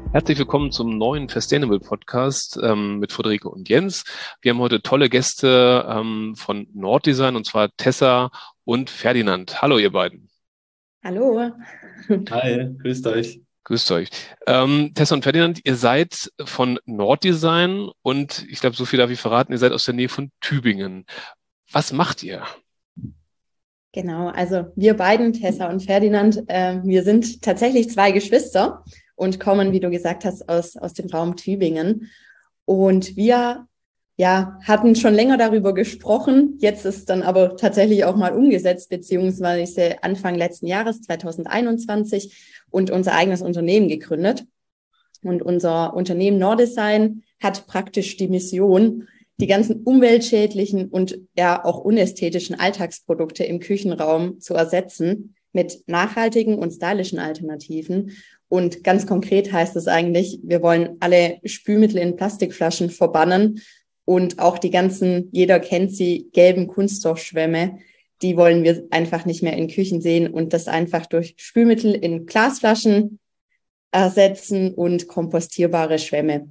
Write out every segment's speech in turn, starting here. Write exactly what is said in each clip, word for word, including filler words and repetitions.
Herzlich willkommen zum neuen Fastainable Podcast ähm, mit Friederike und Jens. Wir haben heute tolle Gäste ähm, von Norddesign, und zwar Tessa und Ferdinand. Hallo, ihr beiden. Hallo. Hi, grüßt euch. Grüßt euch. Ähm, Tessa und Ferdinand, ihr seid von Norddesign und ich glaube, so viel darf ich verraten, ihr seid aus der Nähe von Tübingen. Was macht ihr? Genau, also wir beiden, Tessa und Ferdinand, äh, wir sind tatsächlich zwei Geschwister und kommen, wie du gesagt hast, aus, aus dem Raum Tübingen. Und wir ja, hatten schon länger darüber gesprochen. Jetzt ist dann aber tatsächlich auch mal umgesetzt, beziehungsweise Anfang letzten Jahres, zwanzig einundzwanzig, und unser eigenes Unternehmen gegründet. Und unser Unternehmen Norddesign hat praktisch die Mission, die ganzen umweltschädlichen und ja auch unästhetischen Alltagsprodukte im Küchenraum zu ersetzen mit nachhaltigen und stylischen Alternativen. Und ganz konkret heißt es eigentlich, wir wollen alle Spülmittel in Plastikflaschen verbannen und auch die ganzen, jeder kennt sie, gelben Kunststoffschwämme, die wollen wir einfach nicht mehr in Küchen sehen und das einfach durch Spülmittel in Glasflaschen ersetzen und kompostierbare Schwämme.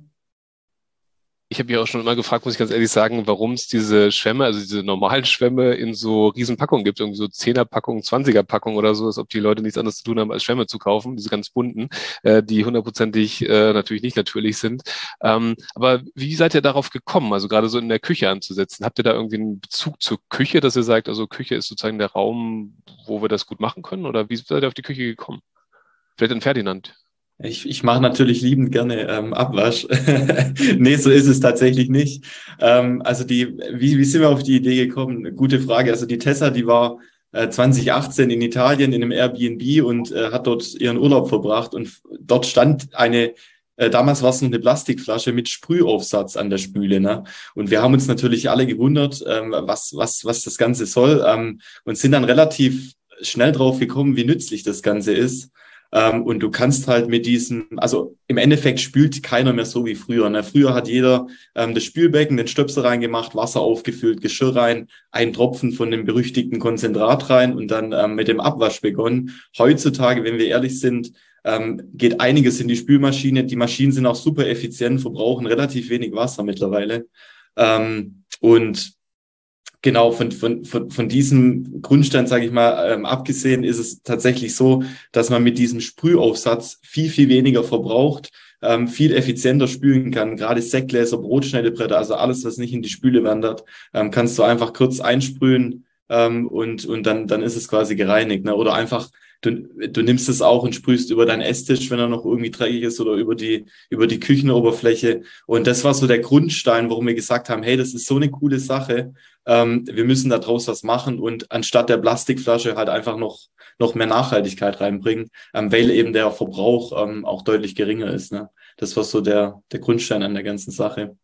Ich habe ja auch schon immer gefragt, muss ich ganz ehrlich sagen, warum es diese Schwämme, also diese normalen Schwämme in so Riesenpackungen gibt, irgendwie so Zehner-Packungen, Zwanziger-Packungen oder so, als ob die Leute nichts anderes zu tun haben, als Schwämme zu kaufen, diese ganz bunten, äh, die hundertprozentig äh, natürlich nicht natürlich sind. Ähm, aber wie seid ihr darauf gekommen, also gerade so in der Küche anzusetzen? Habt ihr da irgendwie einen Bezug zur Küche, dass ihr sagt, also Küche ist sozusagen der Raum, wo wir das gut machen können? Oder wie seid ihr auf die Küche gekommen? Vielleicht in Ferdinand. Ich, ich mache natürlich liebend gerne ähm, Abwasch. Nee, so ist es tatsächlich nicht. Ähm, also die, wie, wie sind wir auf die Idee gekommen? Gute Frage. Also die Tessa, die war äh, zwanzig achtzehn in Italien in einem Airbnb und äh, hat dort ihren Urlaub verbracht und f- dort stand eine, äh, damals war es noch eine Plastikflasche mit Sprühaufsatz an der Spüle, ne? Und wir haben uns natürlich alle gewundert, ähm, was, was, was das Ganze soll, ähm, und sind dann relativ schnell drauf gekommen, wie nützlich das Ganze ist. Ähm, und du kannst halt mit diesem, also im Endeffekt spült keiner mehr so wie früher. Ne? Früher hat jeder ähm, das Spülbecken, den Stöpsel reingemacht, Wasser aufgefüllt, Geschirr rein, einen Tropfen von dem berüchtigten Konzentrat rein und dann ähm, mit dem Abwasch begonnen. Heutzutage, wenn wir ehrlich sind, ähm, geht einiges in die Spülmaschine. Die Maschinen sind auch super effizient, verbrauchen relativ wenig Wasser mittlerweile. Ähm, und Genau, von, von, von, von diesem Grundstein, sage ich mal, ähm, abgesehen, ist es tatsächlich so, dass man mit diesem Sprühaufsatz viel, viel weniger verbraucht, ähm, viel effizienter spülen kann. Gerade Sektgläser, Brotschneidebretter, also alles, was nicht in die Spüle wandert, ähm, kannst du einfach kurz einsprühen, ähm, und, und dann, dann ist es quasi gereinigt. Ne? Oder einfach, du, du nimmst es auch und sprühst über deinen Esstisch, wenn er noch irgendwie dreckig ist, oder über die, über die Küchenoberfläche. Und das war so der Grundstein, warum wir gesagt haben, hey, das ist so eine coole Sache. Ähm, wir müssen da draus was machen und anstatt der Plastikflasche halt einfach noch, noch mehr Nachhaltigkeit reinbringen, ähm, weil eben der Verbrauch ähm, auch deutlich geringer ist. Ne? Das war so der, der Grundstein an der ganzen Sache.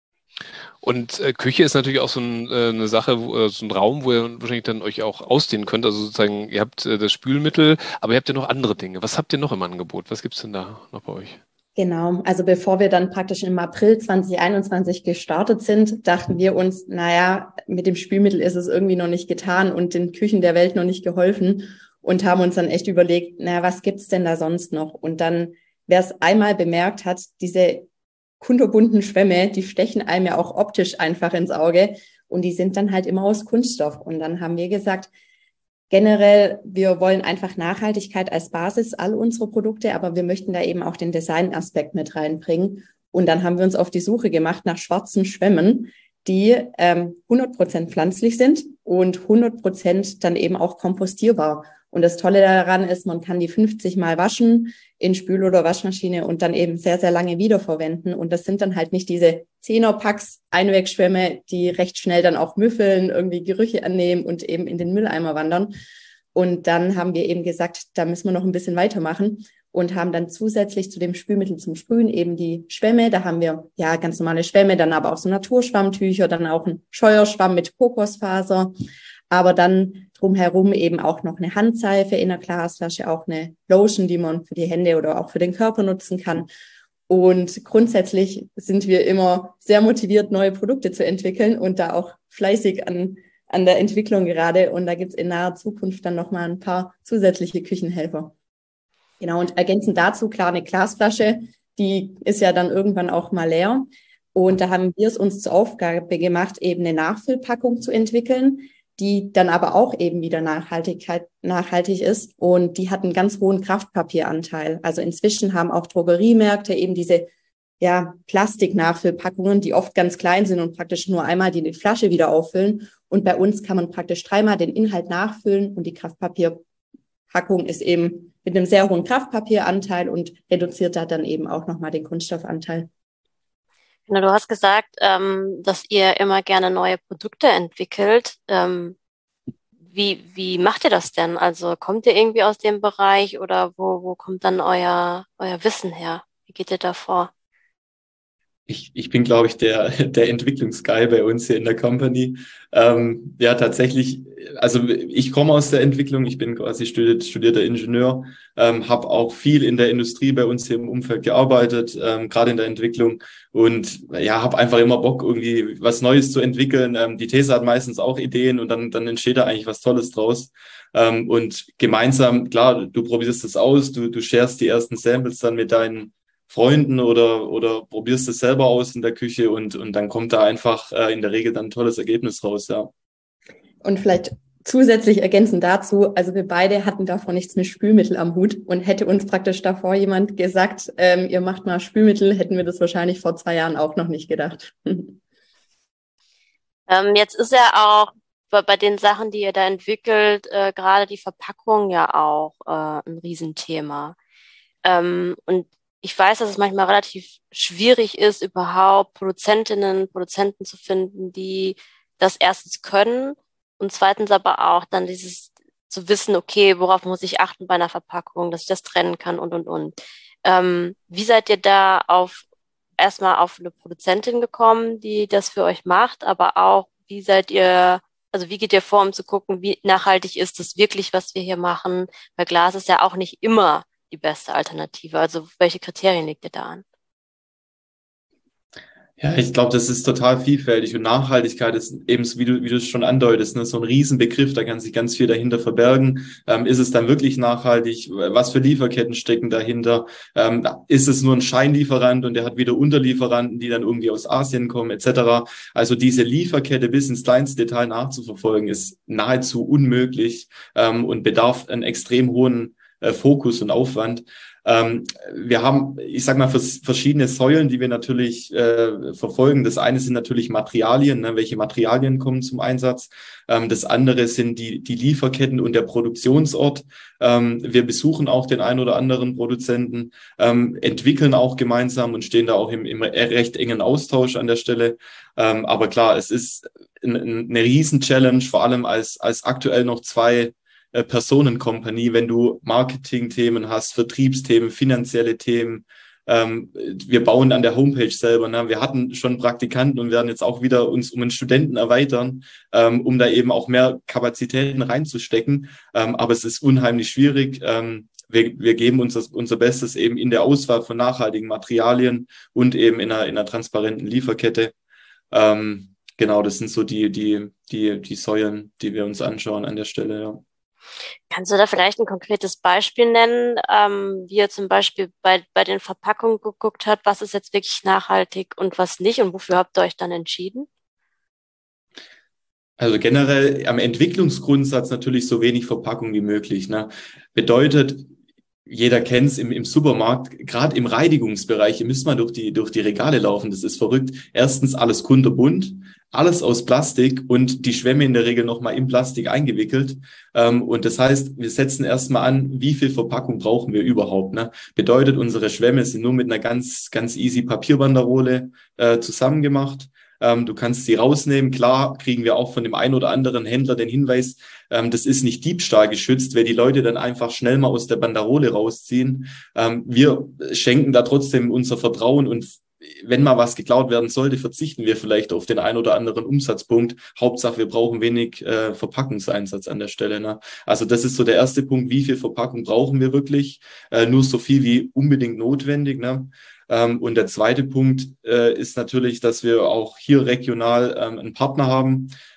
Und äh, Küche ist natürlich auch so ein, äh, eine Sache, wo, äh, so ein Raum, wo ihr wahrscheinlich dann euch auch ausdehnen könnt. Also sozusagen, ihr habt äh, das Spülmittel, aber ihr habt ja noch andere Dinge. Was habt ihr noch im Angebot? Was gibt's denn da noch bei euch? Genau, also bevor wir dann praktisch im April zwanzig einundzwanzig gestartet sind, dachten wir uns, naja, mit dem Spülmittel ist es irgendwie noch nicht getan und den Küchen der Welt noch nicht geholfen und haben uns dann echt überlegt, naja, was gibt's denn da sonst noch? Und dann, wer es einmal bemerkt hat, diese kunterbunten Schwämme, die stechen einem ja auch optisch einfach ins Auge und die sind dann halt immer aus Kunststoff. Und dann haben wir gesagt, generell, wir wollen einfach Nachhaltigkeit als Basis all unserer Produkte, aber wir möchten da eben auch den Design-Aspekt mit reinbringen. Und dann haben wir uns auf die Suche gemacht nach schwarzen Schwämmen, die ähm, hundert Prozent pflanzlich sind und hundert Prozent dann eben auch kompostierbar. Und das Tolle daran ist, man kann die fünfzig Mal waschen in Spül- oder Waschmaschine und dann eben sehr, sehr lange wiederverwenden. Und das sind dann halt nicht diese Zehner-Packs Einwegschwämme, die recht schnell dann auch müffeln, irgendwie Gerüche annehmen und eben in den Mülleimer wandern. Und dann haben wir eben gesagt, da müssen wir noch ein bisschen weitermachen und haben dann zusätzlich zu dem Spülmittel zum Sprühen eben die Schwämme. Da haben wir ja ganz normale Schwämme, dann aber auch so Naturschwammtücher, dann auch ein Scheuerschwamm mit Kokosfaser, aber dann drumherum eben auch noch eine Handseife in einer Glasflasche, auch eine Lotion, die man für die Hände oder auch für den Körper nutzen kann. Und grundsätzlich sind wir immer sehr motiviert, neue Produkte zu entwickeln und da auch fleißig an, an der Entwicklung gerade. Und da gibt's in naher Zukunft dann nochmal ein paar zusätzliche Küchenhelfer. Genau, und ergänzend dazu, klar, eine Glasflasche die ist ja dann irgendwann auch mal leer. Und da haben wir es uns zur Aufgabe gemacht, eben eine Nachfüllpackung zu entwickeln, die dann aber auch eben wieder Nachhaltigkeit, nachhaltig ist. Und die hat einen ganz hohen Kraftpapieranteil. Also inzwischen haben auch Drogeriemärkte eben diese ja, Plastiknachfüllpackungen, die oft ganz klein sind und praktisch nur einmal die Flasche wieder auffüllen. Und bei uns kann man praktisch dreimal den Inhalt nachfüllen und die Kraftpapierpackung ist eben mit einem sehr hohen Kraftpapieranteil und reduziert da dann eben auch nochmal den Kunststoffanteil. Genau, du hast gesagt, ähm, dass ihr immer gerne neue Produkte entwickelt. Ähm, wie, wie macht ihr das denn? Also kommt ihr irgendwie aus dem Bereich oder wo, wo kommt dann euer, euer Wissen her? Wie geht ihr da vor? Ich, ich bin, glaube ich, der, der Entwicklungsguy bei uns hier in der Company. Ähm, ja, tatsächlich, also ich komme aus der Entwicklung, ich bin quasi studiert, studierter Ingenieur, ähm, habe auch viel in der Industrie bei uns hier im Umfeld gearbeitet, ähm, gerade in der Entwicklung und ja, habe einfach immer Bock, irgendwie was Neues zu entwickeln. Ähm, die These hat meistens auch Ideen und dann, dann entsteht da eigentlich was Tolles draus. Ähm, und gemeinsam, klar, du probierst es aus, du, du sharest die ersten Samples dann mit deinen Freunden oder oder probierst es selber aus in der Küche und und dann kommt da einfach äh, in der Regel dann ein tolles Ergebnis raus, ja. Und vielleicht zusätzlich ergänzend dazu, also wir beide hatten davor nichts mit Spülmittel am Hut und hätte uns praktisch davor jemand gesagt, ähm, ihr macht mal Spülmittel, hätten wir das wahrscheinlich vor zwei Jahren auch noch nicht gedacht. Ähm, jetzt ist ja auch bei, bei den Sachen, die ihr da entwickelt, äh, gerade die Verpackung ja auch äh, ein Riesenthema. Ähm, und ich weiß, dass es manchmal relativ schwierig ist, überhaupt Produzentinnen, Produzenten zu finden, die das erstens können und zweitens aber auch dann dieses zu wissen, okay, worauf muss ich achten bei einer Verpackung, dass ich das trennen kann und, und, und. Ähm, wie seid ihr da auf erstmal auf eine Produzentin gekommen, die das für euch macht, aber auch, wie seid ihr, also wie geht ihr vor, um zu gucken, wie nachhaltig ist das wirklich, was wir hier machen? Weil Glas ist ja auch nicht immer die beste Alternative. Also welche Kriterien legt ihr da an? Ja, ich glaube, das ist total vielfältig und Nachhaltigkeit ist eben, wie du, wie du es schon andeutest, ne, so ein Riesenbegriff, da kann sich ganz viel dahinter verbergen. Ähm, ist es dann wirklich nachhaltig? Was für Lieferketten stecken dahinter? Ähm, ist es nur ein Scheinlieferant und der hat wieder Unterlieferanten, die dann irgendwie aus Asien kommen, et cetera. Also diese Lieferkette bis ins kleinste Detail nachzuverfolgen, ist nahezu unmöglich ähm, und bedarf einen extrem hohen äh, Fokus und Aufwand. Ähm, wir haben, ich sag mal, vers- verschiedene Säulen, die wir natürlich äh, verfolgen. Das eine sind natürlich Materialien, ne? Welche Materialien kommen zum Einsatz. Ähm, das andere sind die, die Lieferketten und der Produktionsort. Ähm, wir besuchen auch den einen oder anderen Produzenten, ähm, entwickeln auch gemeinsam und stehen da auch im, im recht engen Austausch an der Stelle. Ähm, aber klar, es ist ein, ein, eine Riesen-Challenge, vor allem als, als aktuell noch zwei Personenkompanie, wenn du Marketing-Themen hast, Vertriebsthemen, finanzielle Themen. Ähm, wir bauen an der Homepage selber. Ne? Wir hatten schon Praktikanten und werden jetzt auch wieder uns um einen Studenten erweitern, ähm, um da eben auch mehr Kapazitäten reinzustecken. Ähm, aber es ist unheimlich schwierig. Ähm, wir, wir geben uns das, unser Bestes eben in der Auswahl von nachhaltigen Materialien und eben in einer, in einer transparenten Lieferkette. Ähm, genau, das sind so die, die, die, die Säulen, die wir uns anschauen an der Stelle, ja. Kannst du da vielleicht ein konkretes Beispiel nennen, ähm, wie ihr zum Beispiel bei, bei den Verpackungen geguckt habt, was ist jetzt wirklich nachhaltig und was nicht und wofür habt ihr euch dann entschieden? Also generell am Entwicklungsgrundsatz natürlich so wenig Verpackung wie möglich. Ne? Bedeutet, jeder kennt es im, im Supermarkt, gerade im Reinigungsbereich, ihr müsst mal durch die, durch die Regale laufen, das ist verrückt. Erstens alles kunterbunt, alles aus Plastik und die Schwämme in der Regel nochmal in Plastik eingewickelt. Ähm, und das heißt, wir setzen erstmal an, wie viel Verpackung brauchen wir überhaupt. Ne? Bedeutet, unsere Schwämme sind nur mit einer ganz, ganz easy Papierbanderole äh, zusammengemacht. Ähm, du kannst sie rausnehmen. Klar kriegen wir auch von dem einen oder anderen Händler den Hinweis, ähm, das ist nicht Diebstahl geschützt, weil die Leute dann einfach schnell mal aus der Banderole rausziehen. Ähm, wir schenken da trotzdem unser Vertrauen und wenn mal was geklaut werden sollte, verzichten wir vielleicht auf den einen oder anderen Umsatzpunkt. Hauptsache, wir brauchen wenig äh, Verpackungseinsatz an der Stelle. Ne? Also das ist so der erste Punkt. Wie viel Verpackung brauchen wir wirklich? Äh, nur so viel wie unbedingt notwendig. Ne? Ähm, und der zweite Punkt äh, ist natürlich, dass wir auch hier regional ähm, einen Partner haben.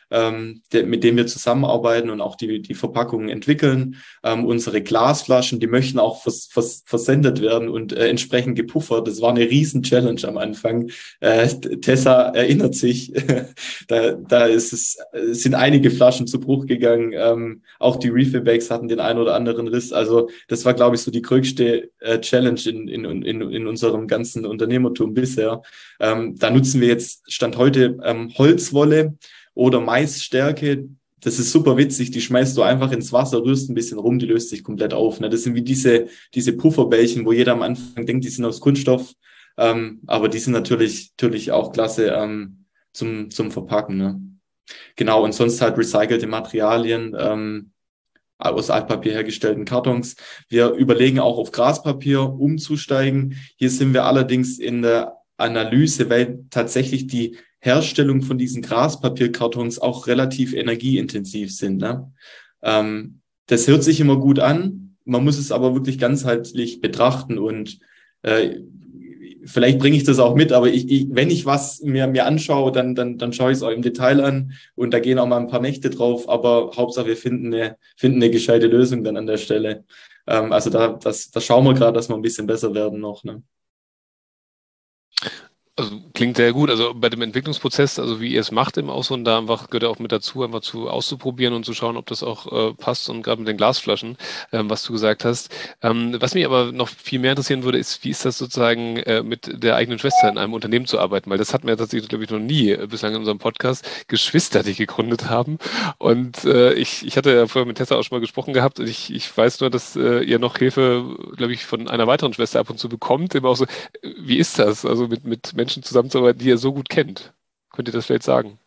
ähm, de, mit dem wir zusammenarbeiten und auch die, die Verpackungen entwickeln. Ähm, unsere Glasflaschen, die möchten auch vers, vers, versendet werden und äh, entsprechend gepuffert. Das war eine riesen Challenge am Anfang. Äh, Tessa erinnert sich, da, da ist es, es sind einige Flaschen zu Bruch gegangen. Ähm, auch die Refill-Bags hatten den einen oder anderen Riss. Also das war, glaube ich, so die größte äh, Challenge in, in, in, in unserem ganzen Unternehmertum bisher. Ähm, da nutzen wir jetzt, Stand heute, ähm, Holzwolle oder Maisstärke. Das ist super witzig. Die schmeißt du einfach ins Wasser, rührst ein bisschen rum, die löst sich komplett auf. Ne? Das sind wie diese, diese Pufferbällchen, wo jeder am Anfang denkt, die sind aus Kunststoff. Ähm, aber die sind natürlich, natürlich auch klasse ähm, zum, zum Verpacken. Ne? Genau, und sonst halt recycelte Materialien, ähm, aus Altpapier hergestellten Kartons. Wir überlegen auch auf Graspapier umzusteigen. Hier sind wir allerdings in der Analyse, weil tatsächlich die Herstellung von diesen Graspapierkartons auch relativ energieintensiv sind. Ne? Ähm, das hört sich immer gut an, man muss es aber wirklich ganzheitlich betrachten und äh, vielleicht bringe ich das auch mit, aber ich, ich, wenn ich was mir, mir anschaue, dann, dann, dann schaue ich es auch im Detail an und da gehen auch mal ein paar Nächte drauf, aber Hauptsache wir finden eine, finden eine gescheite Lösung dann an der Stelle. Ähm, also da, das, da schauen wir gerade, dass wir ein bisschen besser werden noch. Ne? Also klingt sehr gut. Also bei dem Entwicklungsprozess, also wie ihr es macht im Ausland, da einfach gehört auch mit dazu, einfach zu auszuprobieren und zu schauen, ob das auch äh, passt. Und gerade mit den Glasflaschen, ähm, was du gesagt hast. Ähm, was mich aber noch viel mehr interessieren würde, ist, wie ist das sozusagen äh, mit der eigenen Schwester in einem Unternehmen zu arbeiten? Weil das hatten wir tatsächlich, glaube ich, noch nie äh, bislang in unserem Podcast. Geschwister, die gegründet haben. Und äh, ich, ich hatte ja vorher mit Tessa auch schon mal gesprochen gehabt. Und ich, ich weiß nur, dass äh, ihr noch Hilfe, glaube ich, von einer weiteren Schwester ab und zu bekommt. Immer auch so, wie ist das? Also mit, mit Menschen zusammenzuarbeiten, die ihr so gut kennt. Könnt ihr das vielleicht sagen?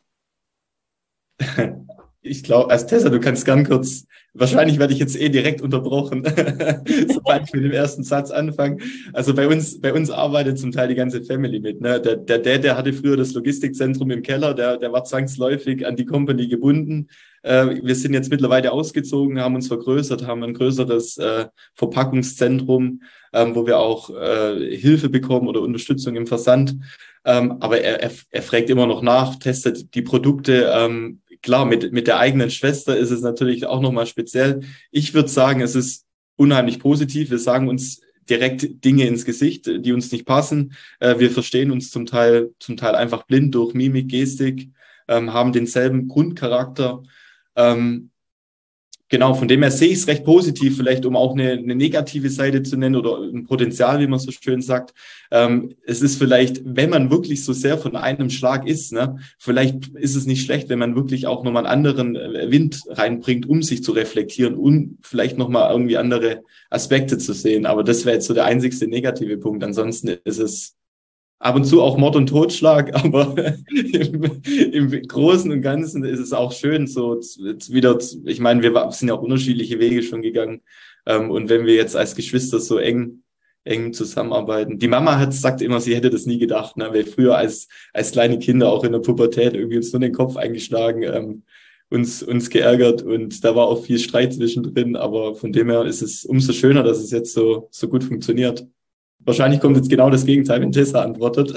Ich glaube, als Tessa, du kannst ganz kurz, wahrscheinlich werde ich jetzt eh direkt unterbrochen, sobald ich mit dem ersten Satz anfange. Also bei uns, bei uns arbeitet zum Teil die ganze Family mit. Ne? Der, der Dad, der hatte früher das Logistikzentrum im Keller, der, der war zwangsläufig an die Company gebunden. Äh, wir sind jetzt mittlerweile ausgezogen, haben uns vergrößert, haben ein größeres äh, Verpackungszentrum, ähm, wo wir auch äh, Hilfe bekommen oder Unterstützung im Versand. Ähm, aber er, er, er fragt immer noch nach, testet die Produkte. Ähm, klar, mit, mit der eigenen Schwester ist es natürlich auch nochmal speziell. Ich würde sagen, es ist unheimlich positiv. Wir sagen uns direkt Dinge ins Gesicht, die uns nicht passen. Äh, wir verstehen uns zum Teil, zum Teil einfach blind durch Mimik, Gestik, ähm, haben denselben Grundcharakter. Ähm, Genau, von dem her sehe ich es recht positiv, vielleicht um auch eine, eine negative Seite zu nennen oder ein Potenzial, wie man so schön sagt. Ähm, es ist vielleicht, wenn man wirklich so sehr von einem Schlag ist, ne, vielleicht ist es nicht schlecht, wenn man wirklich auch nochmal einen anderen Wind reinbringt, um sich zu reflektieren und vielleicht nochmal irgendwie andere Aspekte zu sehen. Aber das wäre jetzt so der einzigste negative Punkt. Ansonsten ist es ab und zu auch Mord und Totschlag, aber im, im Großen und Ganzen ist es auch schön, so wieder, ich meine, wir sind ja auch unterschiedliche Wege schon gegangen. Ähm, und wenn wir jetzt als Geschwister so eng, eng zusammenarbeiten. Die Mama hat sagt immer, sie hätte das nie gedacht, ne? Weil früher als, als kleine Kinder auch in der Pubertät irgendwie uns nur den Kopf eingeschlagen, ähm, uns, uns geärgert und da war auch viel Streit zwischendrin, aber von dem her ist es umso schöner, dass es jetzt so, so gut funktioniert. Wahrscheinlich kommt jetzt genau das Gegenteil, wenn Tessa antwortet.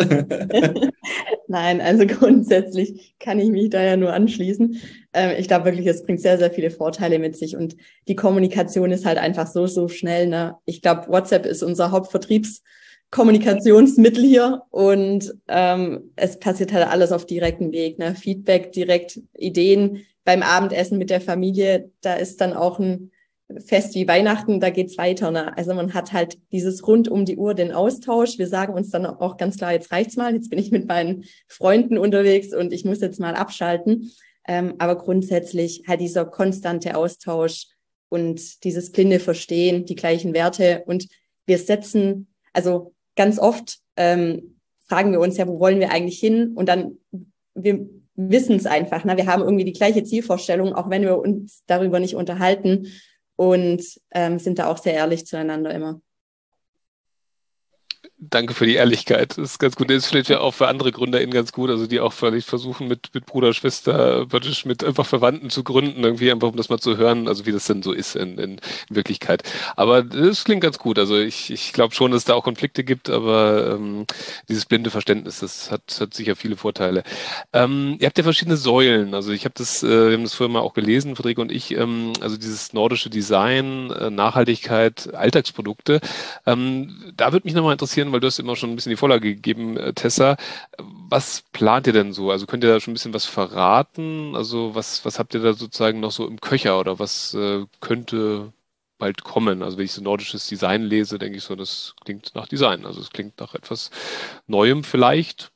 Nein, also grundsätzlich kann ich mich da ja nur anschließen. Ähm, ich glaube wirklich, es bringt sehr, sehr viele Vorteile mit sich und die Kommunikation ist halt einfach so, so schnell. Ne? Ich glaube, WhatsApp ist unser Hauptvertriebskommunikationsmittel hier und ähm, es passiert halt alles auf direktem Weg. Ne? Feedback, direkt Ideen beim Abendessen mit der Familie, da ist dann auch ein Fest wie Weihnachten, da geht's weiter. Ne? Also man hat halt dieses rund um die Uhr den Austausch. Wir sagen uns dann auch ganz klar, jetzt reicht's mal, jetzt bin ich mit meinen Freunden unterwegs und ich muss jetzt mal abschalten. Ähm, aber grundsätzlich halt dieser konstante Austausch und dieses blinde Verstehen, die gleichen Werte. Und wir setzen, also ganz oft ähm, fragen wir uns ja, wo wollen wir eigentlich hin? Und dann, wir wissen es einfach. Ne? Wir haben irgendwie die gleiche Zielvorstellung, auch wenn wir uns darüber nicht unterhalten. Und ähm, sind da auch sehr ehrlich zueinander immer. Danke für die Ehrlichkeit. Das ist ganz gut. Das ist vielleicht ja auch für andere GründerInnen ganz gut, also die auch vielleicht versuchen, mit, mit Bruder, Schwester, praktisch mit einfach Verwandten zu gründen, irgendwie einfach, um das mal zu hören, also wie das denn so ist in, in, in Wirklichkeit. Aber das klingt ganz gut. Also ich, ich glaube schon, dass es da auch Konflikte gibt, aber ähm, dieses blinde Verständnis, das hat, hat sicher viele Vorteile. Ähm, ihr habt ja verschiedene Säulen. Also ich habe das, äh, wir haben das vorher mal auch gelesen, Friederike und ich, ähm, also dieses nordische Design, äh, Nachhaltigkeit, Alltagsprodukte. Ähm, da würde mich nochmal interessieren, weil du hast immer schon ein bisschen die Vorlage gegeben, äh, Tessa. Was plant ihr denn so? Also könnt ihr da schon ein bisschen was verraten? Also was, was habt ihr da sozusagen noch so im Köcher oder was äh, könnte bald kommen? Also wenn ich so nordisches Design lese, denke ich so, das klingt nach Design. Also es klingt nach etwas Neuem vielleicht.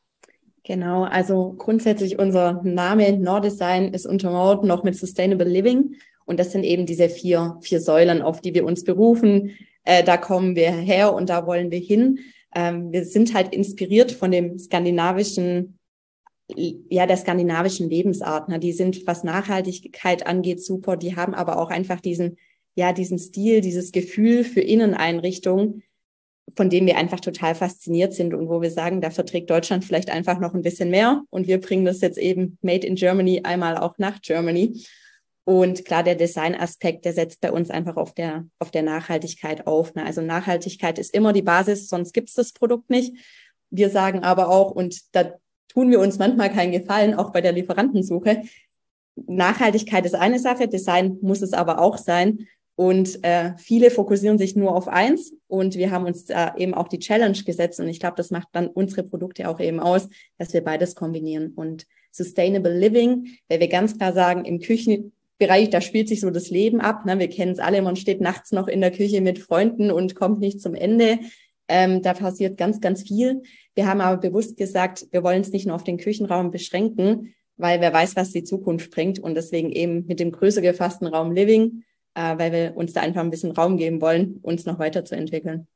Genau, also grundsätzlich unser Name Nordesign ist untermauert noch mit Sustainable Living. Und das sind eben diese vier, vier Säulen, auf die wir uns berufen. Äh, da kommen wir her und da wollen wir hin. Ähm, wir sind halt inspiriert von dem skandinavischen, ja, der skandinavischen Lebensart. Ne? Die sind, was Nachhaltigkeit angeht, super. Die haben aber auch einfach diesen, ja, diesen Stil, dieses Gefühl für Inneneinrichtungen, von dem wir einfach total fasziniert sind und wo wir sagen, da verträgt Deutschland vielleicht einfach noch ein bisschen mehr. Und wir bringen das jetzt eben Made in Germany einmal auch nach Germany. Und klar, der Designaspekt, der setzt bei uns einfach auf der, auf der Nachhaltigkeit auf. Ne? Also Nachhaltigkeit ist immer die Basis, sonst gibt es das Produkt nicht. Wir sagen aber auch, und da tun wir uns manchmal keinen Gefallen, auch bei der Lieferantensuche, Nachhaltigkeit ist eine Sache, Design muss es aber auch sein. Und äh, viele fokussieren sich nur auf eins und wir haben uns da eben auch die Challenge gesetzt und ich glaube, das macht dann unsere Produkte auch eben aus, dass wir beides kombinieren. Und Sustainable Living, weil wir ganz klar sagen, im Küchenbereich, da spielt sich so das Leben ab. Ne? Wir kennen es alle, man steht nachts noch in der Küche mit Freunden und kommt nicht zum Ende. Ähm, da passiert ganz, ganz viel. Wir haben aber bewusst gesagt, wir wollen es nicht nur auf den Küchenraum beschränken, weil wer weiß, was die Zukunft bringt und deswegen eben mit dem größer gefassten Raum Living, weil wir uns da einfach ein bisschen Raum geben wollen, uns noch weiterzuentwickeln.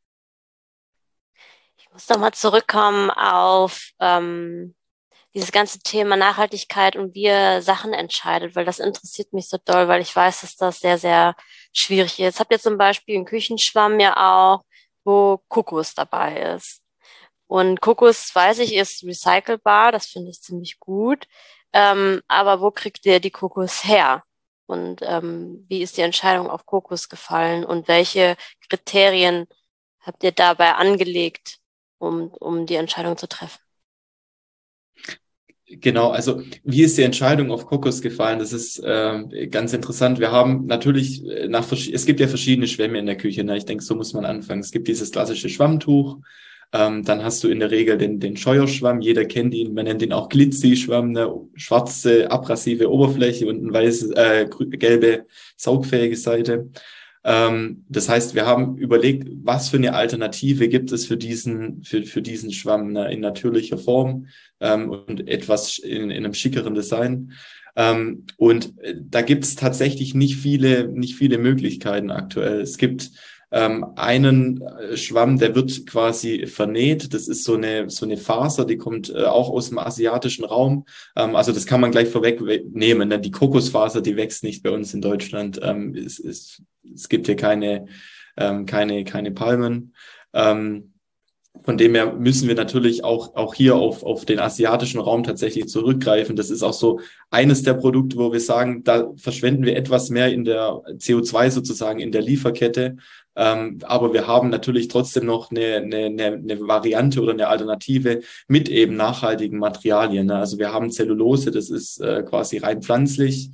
Ich muss noch mal zurückkommen auf ähm, dieses ganze Thema Nachhaltigkeit und wie ihr Sachen entscheidet, weil das interessiert mich so doll, weil ich weiß, dass das sehr, sehr schwierig ist. Jetzt habt ihr zum Beispiel einen Küchenschwamm ja auch, wo Kokos dabei ist. Und Kokos, weiß ich, ist recycelbar, das finde ich ziemlich gut. Ähm, aber wo kriegt ihr die Kokos her? Und ähm, wie ist die Entscheidung auf Kokos gefallen und welche Kriterien habt ihr dabei angelegt, um, um die Entscheidung zu treffen? Genau, also wie ist die Entscheidung auf Kokos gefallen? Das ist äh, ganz interessant. Wir haben natürlich nach es gibt ja verschiedene Schwämme in der Küche. Ne? Ich denke, so muss man anfangen. Es gibt dieses klassische Schwammtuch. Ähm, dann hast du in der Regel den, den Scheuerschwamm. Jeder kennt ihn. Man nennt ihn auch Glitzy-Schwamm, eine schwarze, abrasive Oberfläche und eine weiße, äh, gelbe, saugfähige Seite. Ähm, das heißt, wir haben überlegt, was für eine Alternative gibt es für diesen, für, für diesen Schwamm, ne, in natürlicher Form, ähm, und etwas in, in einem schickeren Design. Ähm, und da gibt es tatsächlich nicht viele, nicht viele Möglichkeiten aktuell. Es gibt Ähm, einen Schwamm, der wird quasi vernäht. Das ist so eine so eine Faser, die kommt äh, auch aus dem asiatischen Raum. Ähm, also das kann man gleich vorwegnehmen. Ne? Die Kokosfaser, die wächst nicht bei uns in Deutschland. Ähm, es, es, es gibt hier keine ähm, keine keine Palmen. Ähm, Von dem her müssen wir natürlich auch auch hier auf auf den asiatischen Raum tatsächlich zurückgreifen. Das ist auch so eines der Produkte, wo wir sagen, da verschwenden wir etwas mehr in der C O zwei sozusagen in der Lieferkette. Ähm, aber wir haben natürlich trotzdem noch eine, eine, eine Variante oder eine Alternative mit eben nachhaltigen Materialien. Ne? Also wir haben Zellulose, das ist äh, quasi rein pflanzlich.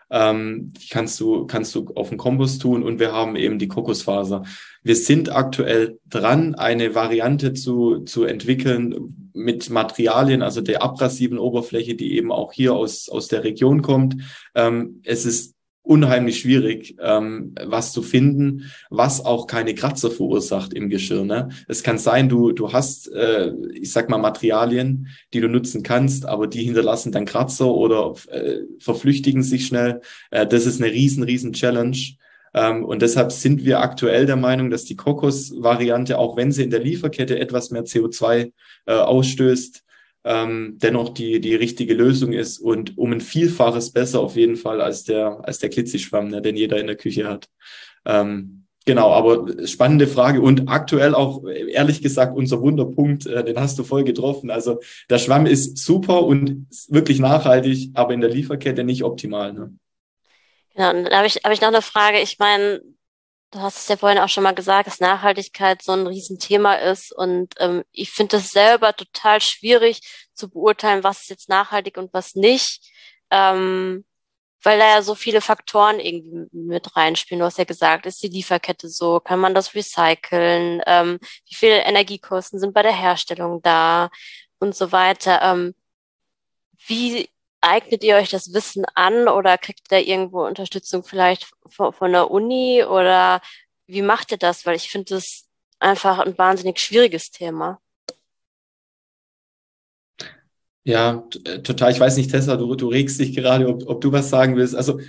Ähm, die kannst du, kannst du auf den Kompost tun und wir haben eben die Kokosfaser. Wir sind aktuell dran, eine Variante zu, zu entwickeln mit Materialien, also der abrasiven Oberfläche, die eben auch hier aus, aus der Region kommt. Ähm, es ist unheimlich schwierig, ähm, was zu finden, was auch keine Kratzer verursacht im Geschirr. Ne? Es kann sein, du du hast, äh, ich sag mal, Materialien, die du nutzen kannst, aber die hinterlassen dann Kratzer oder äh, verflüchtigen sich schnell. Äh, das ist eine riesen, riesen Challenge. Ähm, und deshalb sind wir aktuell der Meinung, dass die Kokos-Variante, auch wenn sie in der Lieferkette etwas mehr C O zwei äh, ausstößt, ähm, dennoch die die richtige Lösung ist und um ein Vielfaches besser auf jeden Fall als der als der Glitzy-Schwamm, ne, den jeder in der Küche hat. Ähm, Genau, aber spannende Frage und aktuell auch, ehrlich gesagt, unser Wunderpunkt, äh, den hast du voll getroffen. Also der Schwamm ist super und wirklich nachhaltig, aber in der Lieferkette nicht optimal. Ne? Genau, und da habe ich, habe ich noch eine Frage. Ich meine, du hast es ja vorhin auch schon mal gesagt, dass Nachhaltigkeit so ein Riesenthema ist. Und ähm, ich finde es selber total schwierig zu beurteilen, was ist jetzt nachhaltig und was nicht. Ähm, weil da ja so viele Faktoren irgendwie mit reinspielen. Du hast ja gesagt, ist die Lieferkette so? Kann man das recyceln? Ähm, wie viele Energiekosten sind bei der Herstellung da? Und so weiter. Ähm, wie eignet ihr euch das Wissen an oder kriegt ihr da irgendwo Unterstützung vielleicht von, von der Uni oder wie macht ihr das? Weil ich finde das einfach ein wahnsinnig schwieriges Thema. Ja, t- äh, total. Ich weiß nicht, Tessa, du, du regst dich gerade, ob, ob du was sagen willst. Also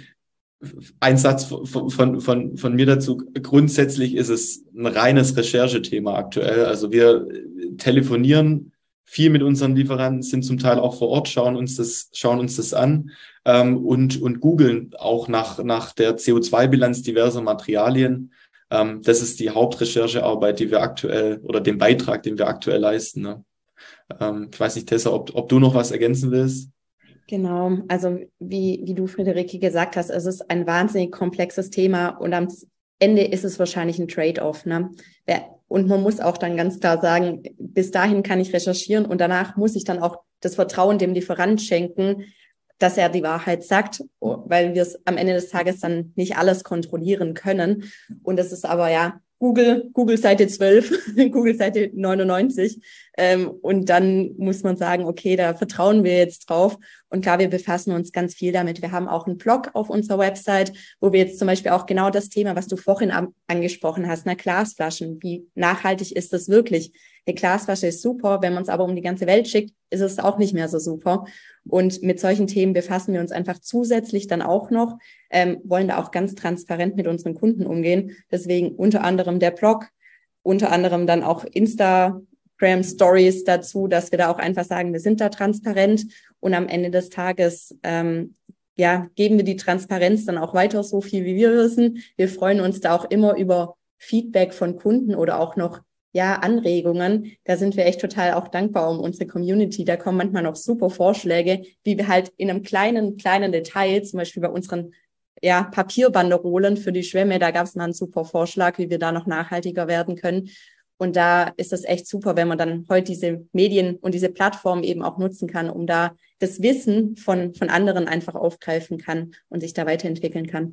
ein Satz von, von, von, von mir dazu. Grundsätzlich ist es ein reines Recherchethema aktuell. Also wir telefonieren viel mit unseren Lieferanten, sind zum Teil auch vor Ort, schauen uns das, schauen uns das an ähm, und, und googeln auch nach, nach der C O zwei Bilanz diverser Materialien. Ähm, das ist die Hauptrecherchearbeit, die wir aktuell oder den Beitrag, den wir aktuell leisten. Ne? Ähm, ich weiß nicht, Tessa, ob, ob du noch was ergänzen willst? Genau, also wie, wie du, Friederike, gesagt hast, es ist ein wahnsinnig komplexes Thema und am Ende ist es wahrscheinlich ein Trade-off, ne? Und man muss auch dann ganz klar sagen, bis dahin kann ich recherchieren und danach muss ich dann auch das Vertrauen dem Lieferant schenken, dass er die Wahrheit sagt, weil wir es am Ende des Tages dann nicht alles kontrollieren können. Und das ist aber ja Google, Google Seite zwölf, Google Seite neunundneunzig. Ähm, und dann muss man sagen, okay, da vertrauen wir jetzt drauf. Und klar, wir befassen uns ganz viel damit. Wir haben auch einen Blog auf unserer Website, wo wir jetzt zum Beispiel auch genau das Thema, was du vorhin am, angesprochen hast, ne, Glasflaschen. Wie nachhaltig ist das wirklich? Eine Glasflasche ist super, wenn man es aber um die ganze Welt schickt, ist es auch nicht mehr so super. Und mit solchen Themen befassen wir uns einfach zusätzlich dann auch noch, ähm, wollen da auch ganz transparent mit unseren Kunden umgehen. Deswegen unter anderem der Blog, unter anderem dann auch Instagram Stories dazu, dass wir da auch einfach sagen, wir sind da transparent und am Ende des Tages ähm, ja, geben wir die Transparenz dann auch weiter, so viel wie wir wissen. Wir freuen uns da auch immer über Feedback von Kunden oder auch noch ja, Anregungen. Da sind wir echt total auch dankbar um unsere Community. Da kommen manchmal noch super Vorschläge, wie wir halt in einem kleinen, kleinen Detail, zum Beispiel bei unseren ja, Papierbanderolen für die Schwämme, da gab es mal einen super Vorschlag, wie wir da noch nachhaltiger werden können. Und da ist es echt super, wenn man dann heute diese Medien und diese Plattformen eben auch nutzen kann, um da das Wissen von, von anderen einfach aufgreifen kann und sich da weiterentwickeln kann.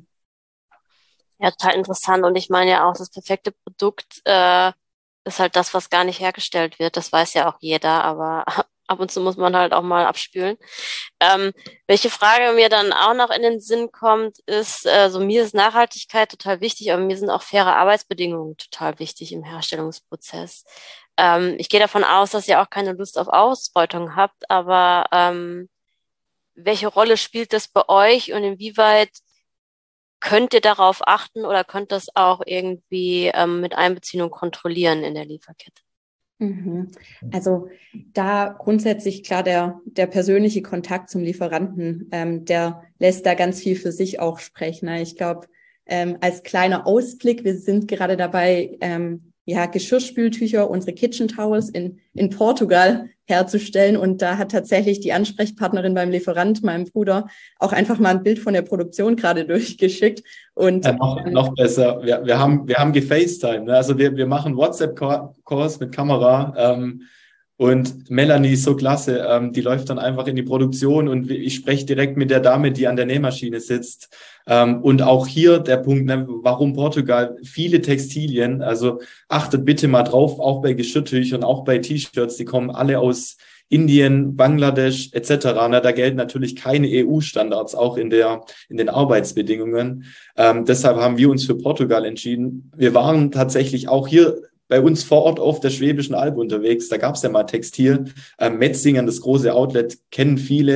Ja, total interessant. Und ich meine ja auch, das perfekte Produkt äh, ist halt das, was gar nicht hergestellt wird. Das weiß ja auch jeder, aber ab und zu muss man halt auch mal abspülen. Ähm, welche Frage mir dann auch noch in den Sinn kommt, ist, äh, so mir ist Nachhaltigkeit total wichtig, aber mir sind auch faire Arbeitsbedingungen total wichtig im Herstellungsprozess. Ähm, ich gehe davon aus, dass ihr auch keine Lust auf Ausbeutung habt, aber ähm, welche Rolle spielt das bei euch und inwieweit könnt ihr darauf achten oder könnt das auch irgendwie ähm, mit einbeziehen und kontrollieren in der Lieferkette? Mhm. Also da grundsätzlich klar der der persönliche Kontakt zum Lieferanten, ähm, der lässt da ganz viel für sich auch sprechen. Ne? Ich glaube, ähm, als kleiner Ausblick, wir sind gerade dabei, ähm, ja Geschirrspültücher, unsere Kitchen Towels in in Portugal herzustellen und da hat tatsächlich die Ansprechpartnerin beim Lieferant, meinem Bruder, auch einfach mal ein Bild von der Produktion gerade durchgeschickt und Ja, noch, ähm, noch besser. Wir, wir haben, wir haben gefacetime. Ne? Also wir, wir machen WhatsApp-Calls mit Kamera. Ähm, und Melanie ist so klasse. Ähm, die läuft dann einfach in die Produktion und ich spreche direkt mit der Dame, die an der Nähmaschine sitzt. Ähm, und auch hier der Punkt, ne, warum Portugal? Viele Textilien. Also achtet bitte mal drauf, auch bei Geschirrtüchern, auch bei T-Shirts. Die kommen alle aus Indien, Bangladesch et cetera. Da gelten natürlich keine E U-Standards, auch in der in den Arbeitsbedingungen. Ähm, deshalb haben wir uns für Portugal entschieden. Wir waren tatsächlich auch hier bei uns vor Ort auf der Schwäbischen Alb unterwegs. Da gab es ja mal Textil. Ähm, Metzingen, das große Outlet, kennen viele.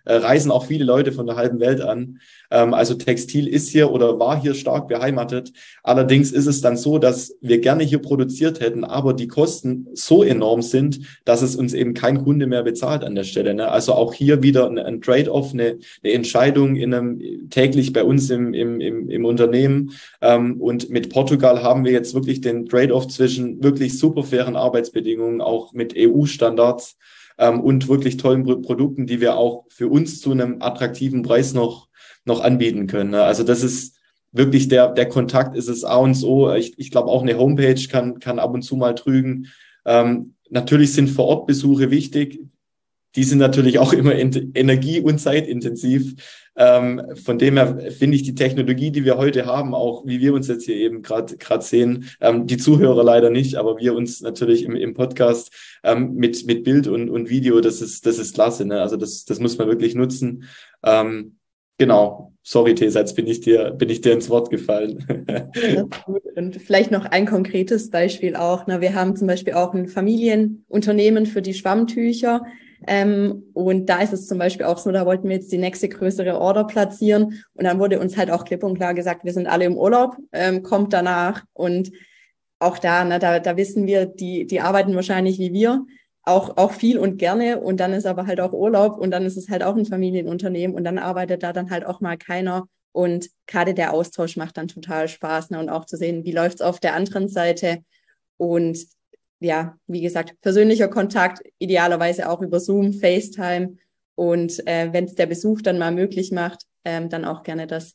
äh, reisen auch viele Leute von der halben Welt an. Ähm, also Textil ist hier oder war hier stark beheimatet. Allerdings ist es dann so, dass wir gerne hier produziert hätten, aber die Kosten so enorm sind, dass es uns eben kein Kunde mehr bezahlt an der Stelle. Ne? Also auch hier wieder ein, ein Trade-off, eine, eine Entscheidung in einem, täglich bei uns im, im, im, im Unternehmen. Ähm, und mit Portugal haben wir jetzt wirklich den Trade-off zwischen wirklich super fairen Arbeitsbedingungen, auch mit E U-Standards ähm, und wirklich tollen Pro- Produkten, die wir auch für uns zu einem attraktiven Preis noch, noch anbieten können. Ne? Also das ist wirklich der, der Kontakt ist es A und O. Ich, ich glaube, auch eine Homepage kann, kann ab und zu mal trügen. Ähm, natürlich sind Vor-Ort-Besuche wichtig. Die sind natürlich auch immer energie- und zeitintensiv. Ähm, von dem her finde ich die Technologie, die wir heute haben, auch wie wir uns jetzt hier eben gerade gerade sehen, ähm, die Zuhörer leider nicht, aber wir uns natürlich im, im Podcast ähm, mit mit Bild und und Video, das ist das ist klasse. Ne? Also das das muss man wirklich nutzen. Ähm, genau. Sorry, Tesa, jetzt bin ich dir bin ich dir ins Wort gefallen. Das ist gut. Und vielleicht noch ein konkretes Beispiel auch. Ne? Wir haben zum Beispiel auch ein Familienunternehmen für die Schwammtücher. Ähm, und da ist es zum Beispiel auch so, da wollten wir jetzt die nächste größere Order platzieren. Und dann wurde uns halt auch klipp und klar gesagt, wir sind alle im Urlaub, ähm, kommt danach. Und auch da, ne, da, da wissen wir, die, die arbeiten wahrscheinlich wie wir, auch, auch viel und gerne. Und dann ist aber halt auch Urlaub und dann ist es halt auch ein Familienunternehmen und dann arbeitet da dann halt auch mal keiner. Und gerade der Austausch macht dann total Spaß, ne? Und auch zu sehen, wie läuft's auf der anderen Seite. Und ja, wie gesagt, persönlicher Kontakt, idealerweise auch über Zoom, FaceTime. Und äh, wenn es der Besuch dann mal möglich macht, ähm, dann auch gerne das.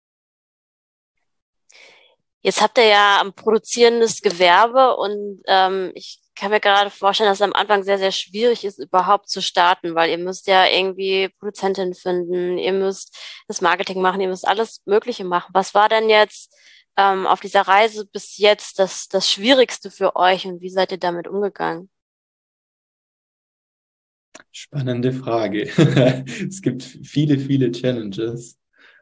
Jetzt habt ihr ja ein produzierendes Gewerbe und ähm, ich kann mir gerade vorstellen, dass es am Anfang sehr, sehr schwierig ist, überhaupt zu starten, weil ihr müsst ja irgendwie Produzentin finden, ihr müsst das Marketing machen, ihr müsst alles Mögliche machen. Was war denn jetzt ähm, auf dieser Reise bis jetzt das, das Schwierigste für euch und wie seid ihr damit umgegangen? Spannende Frage. Es gibt viele, viele Challenges.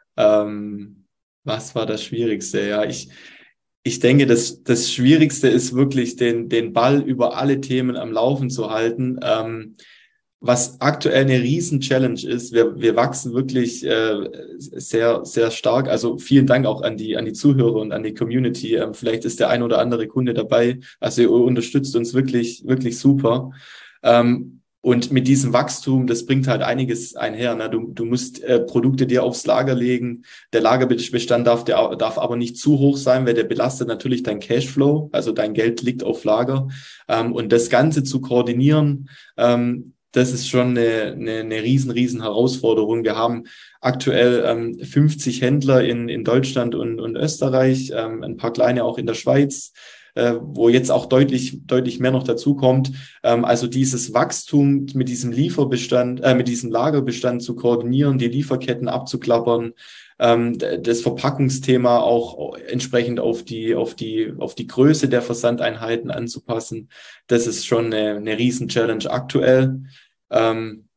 Ähm, was war das Schwierigste? Ja, ich, ich denke, das, das Schwierigste ist wirklich, den, den Ball über alle Themen am Laufen zu halten. Ähm, was aktuell eine Riesen-Challenge ist, wir, wir wachsen wirklich äh, sehr, sehr stark. Also vielen Dank auch an die, an die Zuhörer und an die Community. Ähm, vielleicht ist der ein oder andere Kunde dabei. Also ihr unterstützt uns wirklich, wirklich super. Ähm, Und mit diesem Wachstum, das bringt halt einiges einher. Ne? Du, du musst äh, Produkte dir aufs Lager legen. Der Lagerbestand darf, der, darf aber nicht zu hoch sein, weil der belastet natürlich dein Cashflow. Also dein Geld liegt auf Lager. Ähm, und das Ganze zu koordinieren, ähm, das ist schon eine, eine, eine riesen, riesen Herausforderung. Wir haben aktuell ähm, fünfzig Händler in, in Deutschland und, und Österreich, ähm, ein paar kleine auch in der Schweiz, äh, wo jetzt auch deutlich, deutlich mehr noch dazu kommt. Ähm, also dieses Wachstum mit diesem Lieferbestand, äh, mit diesem Lagerbestand zu koordinieren, die Lieferketten abzuklappern, ähm, das Verpackungsthema auch entsprechend auf die, auf die, auf die Größe der Versandeinheiten anzupassen. Das ist schon eine, eine riesen Challenge aktuell. Ähm,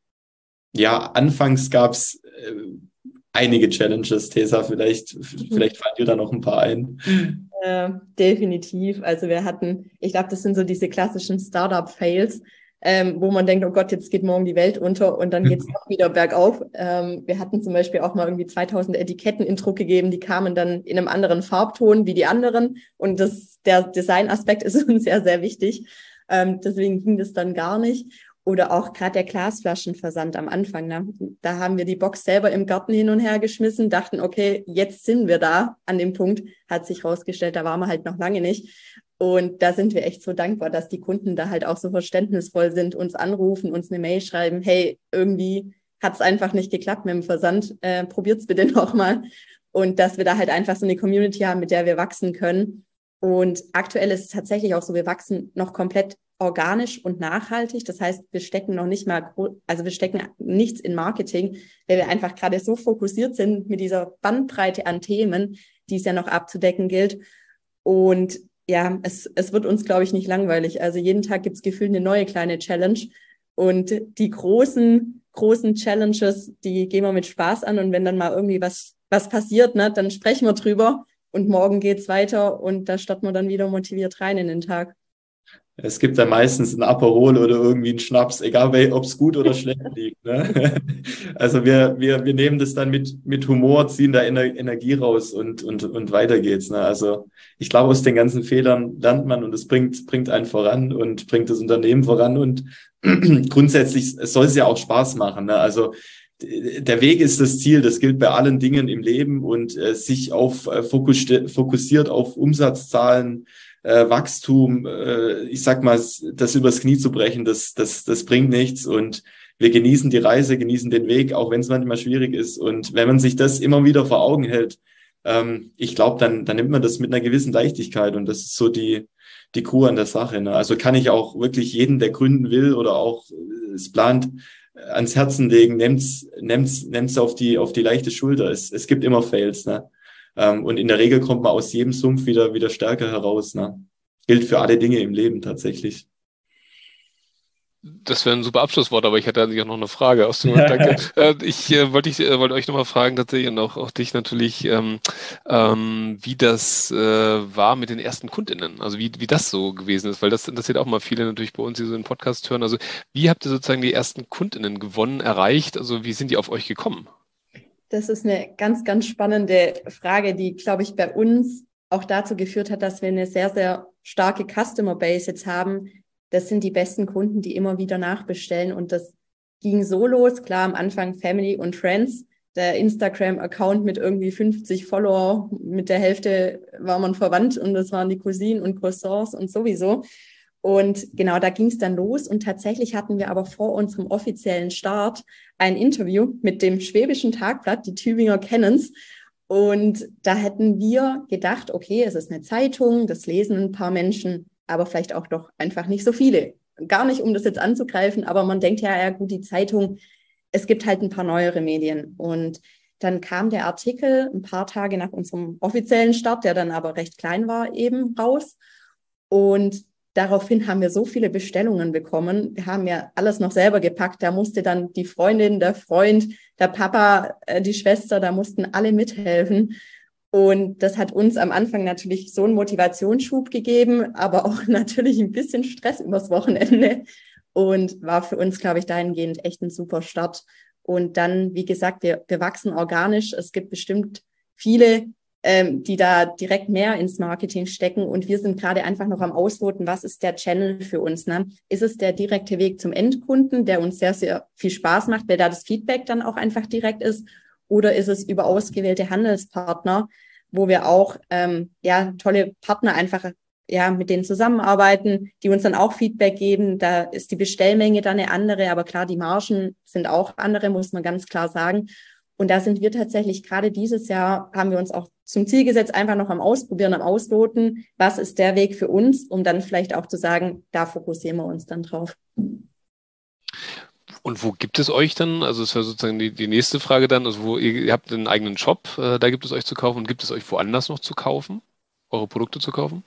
ja, anfangs gab's äh, einige Challenges, Tesa, vielleicht, vielleicht fallen dir da noch ein paar ein. Äh, definitiv. Also wir hatten, ich glaube, das sind so diese klassischen Startup-Fails, ähm, wo man denkt, oh Gott, jetzt geht morgen die Welt unter und dann geht's noch wieder bergauf. Ähm, wir hatten zum Beispiel auch mal irgendwie zweitausend Etiketten in Druck gegeben, die kamen dann in einem anderen Farbton wie die anderen und das, der Designaspekt ist uns sehr, sehr wichtig. Ähm, deswegen ging das dann gar nicht. Oder auch gerade der Glasflaschenversand am Anfang. Ne? Da haben wir die Box selber im Garten hin und her geschmissen, dachten, okay, jetzt sind wir da an dem Punkt. Hat sich rausgestellt, da waren wir halt noch lange nicht. Und da sind wir echt so dankbar, dass die Kunden da halt auch so verständnisvoll sind, uns anrufen, uns eine Mail schreiben, hey, irgendwie hat es einfach nicht geklappt mit dem Versand, äh, probiert's bitte nochmal. Und dass wir da halt einfach so eine Community haben, mit der wir wachsen können. Und aktuell ist es tatsächlich auch so, wir wachsen noch komplett organisch und nachhaltig. Das heißt, wir stecken noch nicht mal, also wir stecken nichts in Marketing, weil wir einfach gerade so fokussiert sind mit dieser Bandbreite an Themen, die es ja noch abzudecken gilt. Und ja, es, es wird uns, glaube ich, nicht langweilig. Also jeden Tag gibt's gefühlt eine neue kleine Challenge. Und die großen, großen Challenges, die gehen wir mit Spaß an. Und wenn dann mal irgendwie was, was passiert, ne, dann sprechen wir drüber. Und morgen geht's weiter und da starten wir dann wieder motiviert rein in den Tag. Es gibt dann meistens ein Aperol oder irgendwie einen Schnaps, egal ob es gut oder schlecht liegt. Ne? Also wir, wir, wir nehmen das dann mit, mit Humor, ziehen da Ener- Energie raus und, und, und weiter geht's. Ne? Also ich glaube, aus den ganzen Fehlern lernt man und es bringt, bringt einen voran und bringt das Unternehmen voran. Und grundsätzlich soll es ja auch Spaß machen. Ne? Also der Weg ist das Ziel, das gilt bei allen Dingen im Leben und äh, sich auf äh, fokus, fokussiert auf Umsatzzahlen, äh, Wachstum, äh, ich sag mal, das übers Knie zu brechen, das, das, das bringt nichts und wir genießen die Reise, genießen den Weg, auch wenn es manchmal schwierig ist. Und wenn man sich das immer wieder vor Augen hält, ähm, ich glaube, dann, dann nimmt man das mit einer gewissen Leichtigkeit und das ist so die, die Crew an der Sache. Ne? Also kann ich auch wirklich jeden, der gründen will oder auch äh, es plant, ans Herzen legen, nehmt's, nehmt's, nehmt's auf die, auf die leichte Schulter. Es, es gibt immer Fails, ne? Ähm, und in der Regel kommt man aus jedem Sumpf wieder, wieder stärker heraus, ne? Gilt für alle Dinge im Leben tatsächlich. Das wäre ein super Abschlusswort, aber ich hatte eigentlich auch noch eine Frage aus dem Grund, danke. äh, ich äh, wollte ich, äh, wollte euch nochmal fragen tatsächlich und auch, auch dich natürlich, ähm, ähm, wie das äh, war mit den ersten KundInnen, also wie, wie das so gewesen ist, weil das interessiert auch mal viele natürlich bei uns, die so einen Podcast hören. Also wie habt ihr sozusagen die ersten KundInnen gewonnen, erreicht? Also wie sind die auf euch gekommen? Das ist eine ganz, ganz spannende Frage, die, glaube ich, bei uns auch dazu geführt hat, dass wir eine sehr, sehr starke Customer Base jetzt haben. Das sind die besten Kunden, die immer wieder nachbestellen. Und das ging so los. Klar, am Anfang Family und Friends. Der Instagram-Account mit irgendwie fünfzig Follower. Mit der Hälfte war man verwandt und das waren die Cousinen und Cousins und sowieso. Und genau, da ging es dann los. Und tatsächlich hatten wir aber vor unserem offiziellen Start ein Interview mit dem Schwäbischen Tagblatt, die Tübinger kennen's. Und da hätten wir gedacht, okay, es ist eine Zeitung, das lesen ein paar Menschen, aber vielleicht auch doch einfach nicht so viele. Gar nicht, um das jetzt anzugreifen, aber man denkt ja, ja gut, die Zeitung, es gibt halt ein paar neuere Medien. Und dann kam der Artikel ein paar Tage nach unserem offiziellen Start, der dann aber recht klein war, eben raus. Und daraufhin haben wir so viele Bestellungen bekommen. Wir haben ja alles noch selber gepackt. Da musste dann die Freundin, der Freund, der Papa, die Schwester, da mussten alle mithelfen. Und das hat uns am Anfang natürlich so einen Motivationsschub gegeben, aber auch natürlich ein bisschen Stress übers Wochenende und war für uns, glaube ich, dahingehend echt ein super Start. Und dann, wie gesagt, wir, wir wachsen organisch. Es gibt bestimmt viele, ähm, die da direkt mehr ins Marketing stecken und wir sind gerade einfach noch am Ausloten, was ist der Channel für uns, ne? Ist es der direkte Weg zum Endkunden, der uns sehr, sehr viel Spaß macht, weil da das Feedback dann auch einfach direkt ist? Oder ist es über ausgewählte Handelspartner, wo wir auch ähm, ja tolle Partner einfach ja mit denen zusammenarbeiten, die uns dann auch Feedback geben. Da ist die Bestellmenge dann eine andere, aber klar, die Margen sind auch andere, muss man ganz klar sagen. Und da sind wir tatsächlich gerade dieses Jahr, haben wir uns auch zum Ziel gesetzt, einfach noch am Ausprobieren, am Ausloten, was ist der Weg für uns, um dann vielleicht auch zu sagen, da fokussieren wir uns dann drauf. Und wo gibt es euch dann? Also das wäre sozusagen die, die nächste Frage dann. Also wo ihr, ihr habt einen eigenen Shop, äh, da gibt es euch zu kaufen. Und gibt es euch woanders noch zu kaufen? Eure Produkte zu kaufen?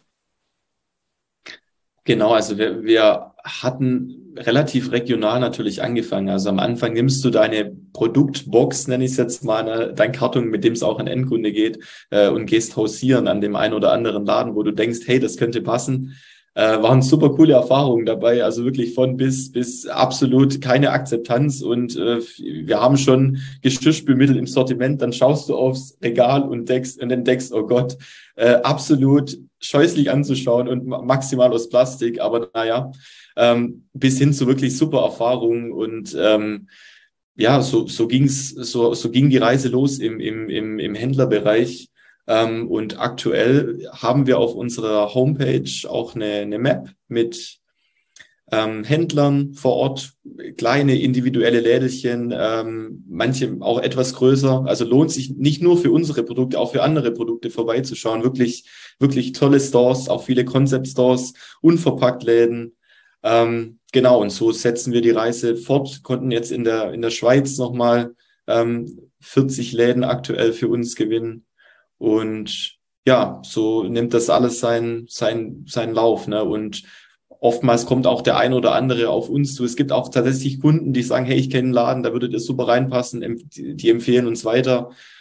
Genau, also wir, wir hatten relativ regional natürlich angefangen. Also am Anfang nimmst du deine Produktbox, nenne ich es jetzt mal, ne, dein Karton, mit dem es auch an Endkunde geht, äh, und gehst hausieren an dem einen oder anderen Laden, wo du denkst, hey, das könnte passen. Äh, waren super coole Erfahrungen dabei, also wirklich von bis bis absolut keine Akzeptanz und äh, wir haben schon Geschirrspülmittel im Sortiment, dann schaust du aufs Regal und denkst und dann denkst, oh Gott, äh, absolut scheußlich anzuschauen und maximal aus Plastik, aber naja, ähm, bis hin zu wirklich super Erfahrungen und ähm, ja, so so ging's, so so ging die Reise los im im im, im Händlerbereich. Ähm, und aktuell haben wir auf unserer Homepage auch eine, eine Map mit ähm, Händlern vor Ort, kleine individuelle Lädelchen, ähm, manche auch etwas größer. Also lohnt sich nicht nur für unsere Produkte, auch für andere Produkte vorbeizuschauen. Wirklich, wirklich tolle Stores, auch viele Concept-Stores, Unverpackt-Läden. Ähm, genau, und so setzen wir die Reise fort, konnten jetzt in der, in der Schweiz nochmal ähm, vierzig Läden aktuell für uns gewinnen. Und ja, so nimmt das alles seinen sein, sein Lauf, ne? Und oftmals kommt auch der ein oder andere auf uns zu. Es gibt auch tatsächlich Kunden, die sagen, hey, ich kenne einen Laden, da würdet ihr super reinpassen, die empfehlen uns weiter.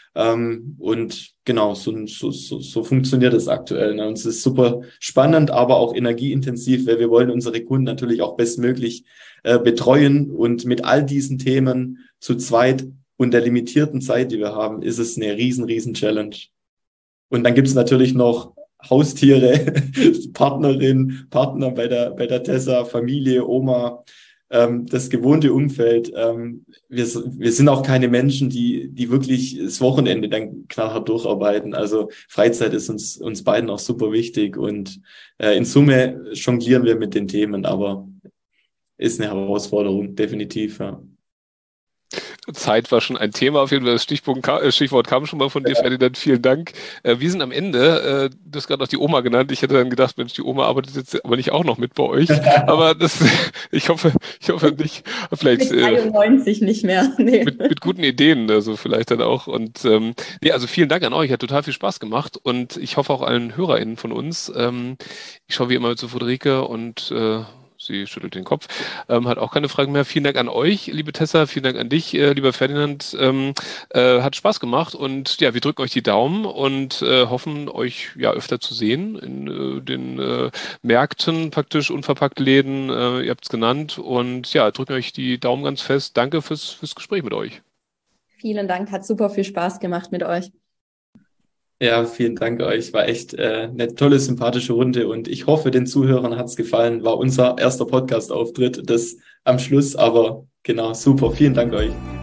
Ähm, und genau, so, so, so, so funktioniert es aktuell. Ne? Und es ist super spannend, aber auch energieintensiv, weil wir wollen unsere Kunden natürlich auch bestmöglich äh, betreuen. Und mit all diesen Themen zu zweit und der limitierten Zeit, die wir haben, ist es eine riesen, riesen Challenge. Und dann gibt es natürlich noch Haustiere, Partnerin, Partner bei der, bei der Tessa, Familie, Oma, ähm, das gewohnte Umfeld. Ähm, wir, wir sind auch keine Menschen, die, die wirklich das Wochenende dann knallhart durcharbeiten. Also Freizeit ist uns, uns beiden auch super wichtig und äh, in Summe jonglieren wir mit den Themen, aber ist eine Herausforderung, definitiv, ja. Zeit war schon ein Thema, auf jeden Fall. Das Stichpunkt, Stichwort kam schon mal von dir, Ferdinand. Vielen Dank. Wir sind am Ende. Du hast gerade noch die Oma genannt. Ich hätte dann gedacht, Mensch, die Oma arbeitet jetzt aber nicht auch noch mit bei euch. Aber das, ich hoffe, ich hoffe nicht. Vielleicht, mit dreiundneunzig äh, nicht mehr. Nee. Mit, mit guten Ideen, also vielleicht dann auch. Und ähm, nee, also vielen Dank an euch. Hat total viel Spaß gemacht. Und ich hoffe auch allen HörerInnen von uns. Ähm, ich schaue wie immer zu Friederike und äh, sie schüttelt den Kopf, ähm, hat auch keine Fragen mehr. Vielen Dank an euch, liebe Tessa, vielen Dank an dich, äh, lieber Ferdinand. Ähm, äh, hat Spaß gemacht und ja, wir drücken euch die Daumen und äh, hoffen, euch ja öfter zu sehen in äh, den äh, Märkten, praktisch unverpackt Läden, äh, ihr habt es genannt. Und ja, drücken euch die Daumen ganz fest. Danke fürs, fürs Gespräch mit euch. Vielen Dank, hat super viel Spaß gemacht mit euch. Ja, vielen Dank euch. War echt äh, eine tolle, sympathische Runde und ich hoffe, den Zuhörern hat's gefallen. War unser erster Podcast-Auftritt, das am Schluss, aber genau, super. Vielen Dank euch.